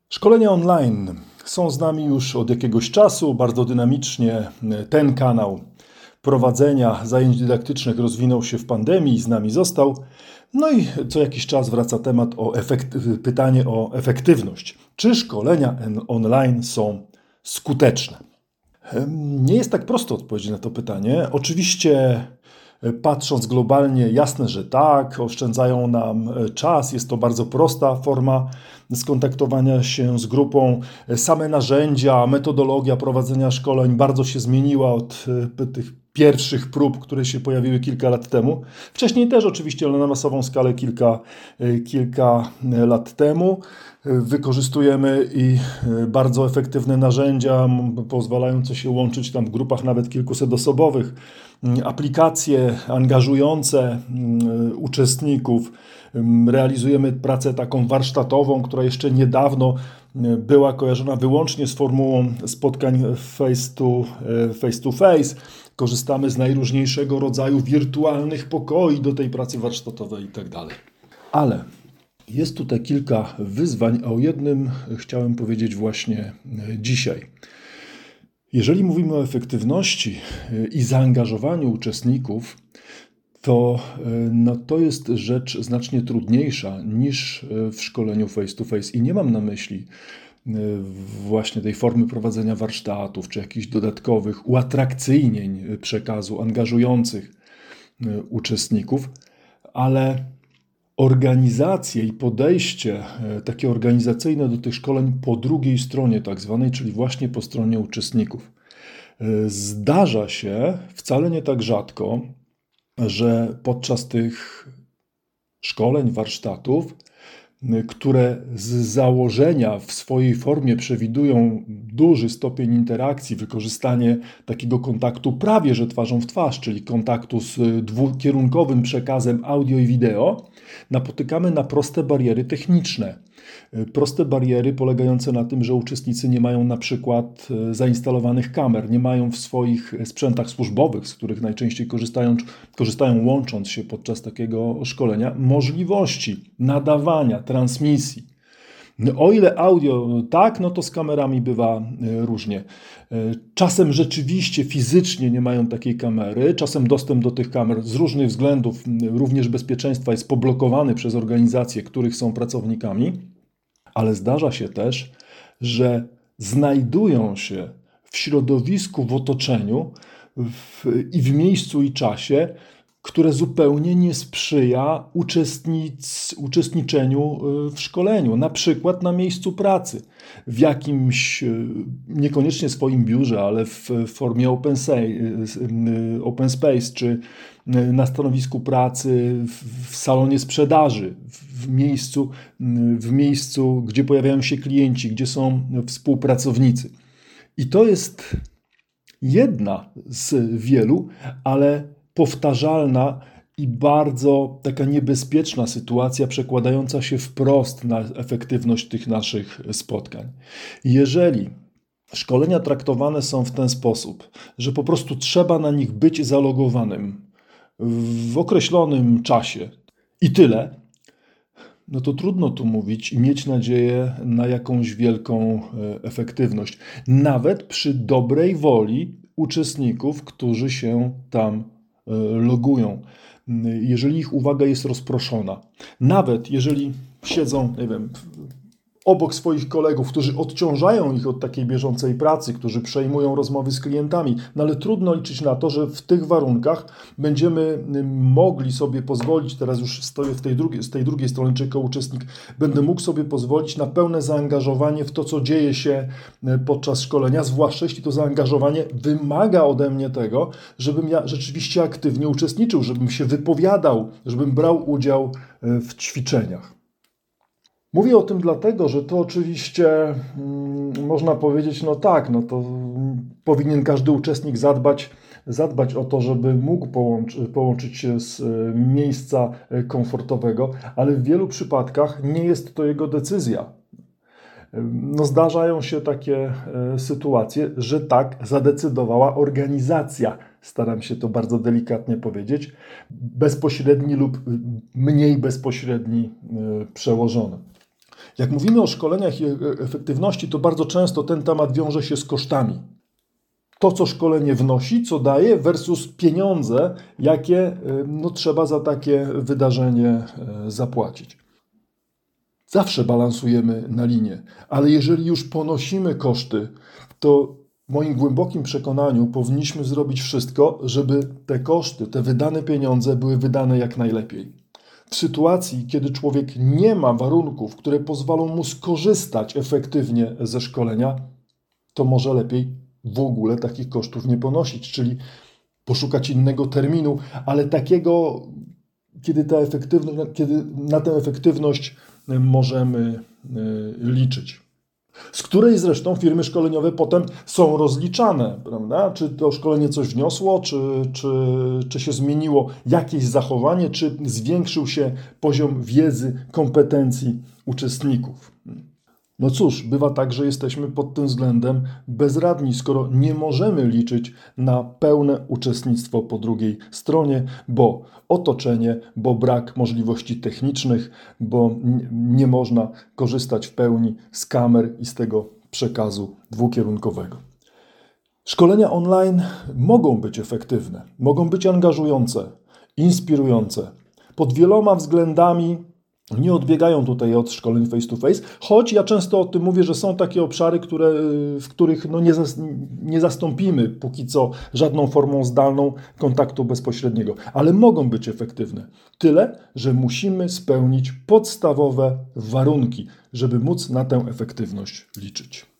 Szkolenia online są z nami już od jakiegoś czasu, bardzo dynamicznie. Ten kanał prowadzenia zajęć dydaktycznych rozwinął się w pandemii i z nami został. No i co jakiś czas wraca temat pytanie o efektywność. Czy szkolenia online są skuteczne? Nie jest tak prosto odpowiedzieć na to pytanie. Oczywiście patrząc globalnie, jasne, że tak, oszczędzają nam czas, jest to bardzo prosta forma skontaktowania się z grupą. Same narzędzia, metodologia prowadzenia szkoleń bardzo się zmieniła od tych pierwszych prób, które się pojawiły kilka lat temu. Wcześniej też oczywiście, ale na masową skalę kilka lat temu. Wykorzystujemy i bardzo efektywne narzędzia pozwalające się łączyć tam w grupach nawet kilkusetosobowych, aplikacje angażujące uczestników. Realizujemy pracę taką warsztatową, która jeszcze niedawno była kojarzona wyłącznie z formułą spotkań face to face. Korzystamy z najróżniejszego rodzaju wirtualnych pokoi do tej pracy warsztatowej itd. Ale jest tutaj kilka wyzwań, a o jednym chciałem powiedzieć właśnie dzisiaj. Jeżeli mówimy o efektywności i zaangażowaniu uczestników, to jest rzecz znacznie trudniejsza niż w szkoleniu face to face. I nie mam na myśli właśnie tej formy prowadzenia warsztatów, czy jakichś dodatkowych uatrakcyjnień przekazu angażujących uczestników, ale organizację i podejście takie organizacyjne do tych szkoleń po drugiej stronie tak zwanej, czyli właśnie po stronie uczestników. Zdarza się, wcale nie tak rzadko, że podczas tych szkoleń, warsztatów, które z założenia w swojej formie przewidują duży stopień interakcji, wykorzystanie takiego kontaktu prawie że twarzą w twarz, czyli kontaktu z dwukierunkowym przekazem audio i wideo, napotykamy na proste bariery techniczne. Proste bariery polegające na tym, że uczestnicy nie mają na przykład zainstalowanych kamer, nie mają w swoich sprzętach służbowych, z których najczęściej korzystają łącząc się podczas takiego szkolenia, możliwości nadawania, transmisji. O ile audio tak, no to z kamerami bywa różnie. Czasem rzeczywiście fizycznie nie mają takiej kamery, czasem dostęp do tych kamer z różnych względów, również bezpieczeństwa, jest poblokowany przez organizacje, których są pracownikami, ale zdarza się też, że znajdują się w środowisku, w otoczeniu i w miejscu i czasie, które zupełnie nie sprzyja uczestniczeniu w szkoleniu, na przykład na miejscu pracy, w jakimś, niekoniecznie swoim biurze, ale w formie open space, czy na stanowisku pracy, w salonie sprzedaży, w miejscu, gdzie pojawiają się klienci, gdzie są współpracownicy. I to jest jedna z wielu, ale powtarzalna i bardzo taka niebezpieczna sytuacja, przekładająca się wprost na efektywność tych naszych spotkań. Jeżeli szkolenia traktowane są w ten sposób, że po prostu trzeba na nich być zalogowanym w określonym czasie i tyle, no to trudno tu mówić i mieć nadzieję na jakąś wielką efektywność. Nawet przy dobrej woli uczestników, którzy się tam logują. Jeżeli ich uwaga jest rozproszona. Nawet jeżeli siedzą, nie wiem, obok swoich kolegów, którzy odciążają ich od takiej bieżącej pracy, którzy przejmują rozmowy z klientami, no ale trudno liczyć na to, że w tych warunkach będziemy mogli sobie pozwolić, teraz już stoję z tej drugiej strony, czy jako uczestnik, będę mógł sobie pozwolić na pełne zaangażowanie w to, co dzieje się podczas szkolenia, zwłaszcza jeśli to zaangażowanie wymaga ode mnie tego, żebym ja rzeczywiście aktywnie uczestniczył, żebym się wypowiadał, żebym brał udział w ćwiczeniach. Mówię o tym dlatego, że to oczywiście można powiedzieć, no tak, no to powinien każdy uczestnik zadbać o to, żeby mógł połączyć się z miejsca komfortowego, ale w wielu przypadkach nie jest to jego decyzja. No zdarzają się takie sytuacje, że tak zadecydowała organizacja. Staram się to bardzo delikatnie powiedzieć. Bezpośredni lub mniej bezpośredni przełożony. Jak mówimy o szkoleniach i efektywności, to bardzo często ten temat wiąże się z kosztami. To, co szkolenie wnosi, co daje, versus pieniądze, jakie trzeba za takie wydarzenie zapłacić. Zawsze balansujemy na linie, ale jeżeli już ponosimy koszty, to w moim głębokim przekonaniu powinniśmy zrobić wszystko, żeby te koszty, te wydane pieniądze były wydane jak najlepiej. W sytuacji, kiedy człowiek nie ma warunków, które pozwolą mu skorzystać efektywnie ze szkolenia, to może lepiej w ogóle takich kosztów nie ponosić, czyli poszukać innego terminu, ale takiego, kiedy na tę efektywność możemy liczyć. Z której zresztą firmy szkoleniowe potem są rozliczane, prawda? Czy to szkolenie coś wniosło, czy się zmieniło jakieś zachowanie, czy zwiększył się poziom wiedzy, kompetencji uczestników. No cóż, bywa tak, że jesteśmy pod tym względem bezradni, skoro nie możemy liczyć na pełne uczestnictwo po drugiej stronie, bo otoczenie, bo brak możliwości technicznych, bo nie można korzystać w pełni z kamer i z tego przekazu dwukierunkowego. Szkolenia online mogą być efektywne, mogą być angażujące, inspirujące. Pod wieloma względami nie odbiegają tutaj od szkoleń face to face, choć ja często o tym mówię, że są takie obszary, w których nie zastąpimy póki co żadną formą zdalną kontaktu bezpośredniego, ale mogą być efektywne. Tyle, że musimy spełnić podstawowe warunki, żeby móc na tę efektywność liczyć.